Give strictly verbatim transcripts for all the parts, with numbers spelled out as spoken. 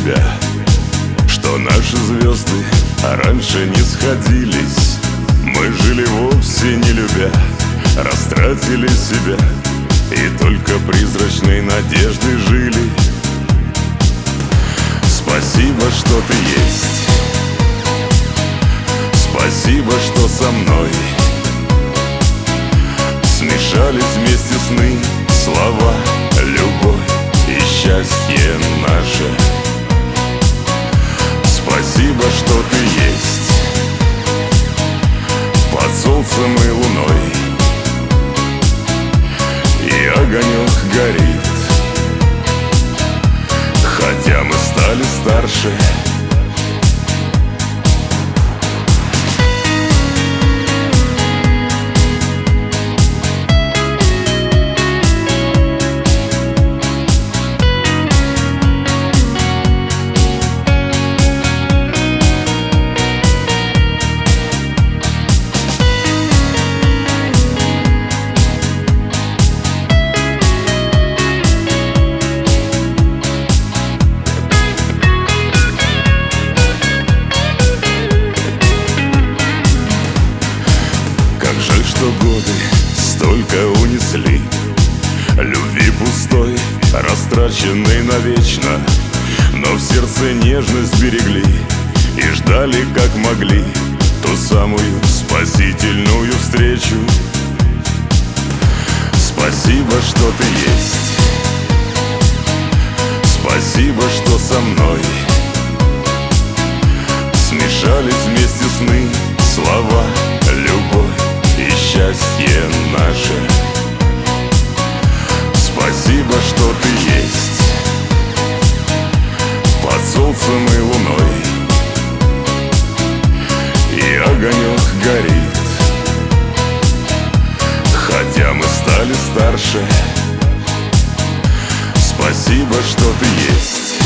тебя, что наши звезды раньше не сходились. Мы жили вовсе не любя, растратили себя и только призрачной надеждой жили. Спасибо, что ты есть. Спасибо, что со мной. Смешались вместе сны, слова, любовь и счастье наше. Спасибо, что ты есть. Под солнцем и луной и огонек горит. Хотя мы стали старше. Что годы столько унесли любви пустой, растраченной навечно, но в сердце нежность берегли и ждали, как могли, ту самую спасительную встречу. Спасибо, что ты есть. Спасибо, что со мной. Смешались вместе сны, слова, любовь и счастье наше. Спасибо, что ты есть. Под солнцем и луной и огонек горит. Хотя мы стали старше. Спасибо, что ты есть.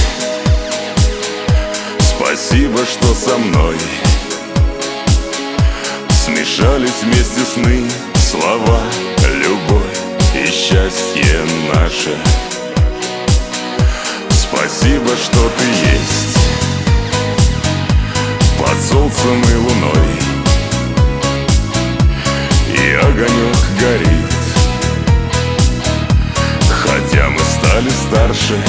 Спасибо, что со мной. Смешались вместе сны, слова, любовь и счастье наше. Спасибо, что ты есть. Под солнцем и луной и огонек горит. Хотя мы стали старше.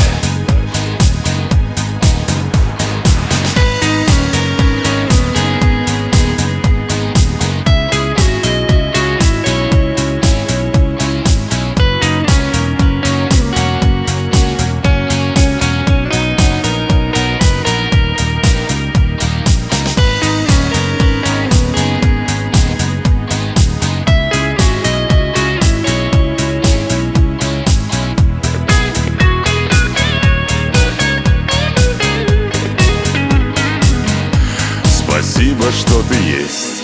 Спасибо, что ты есть.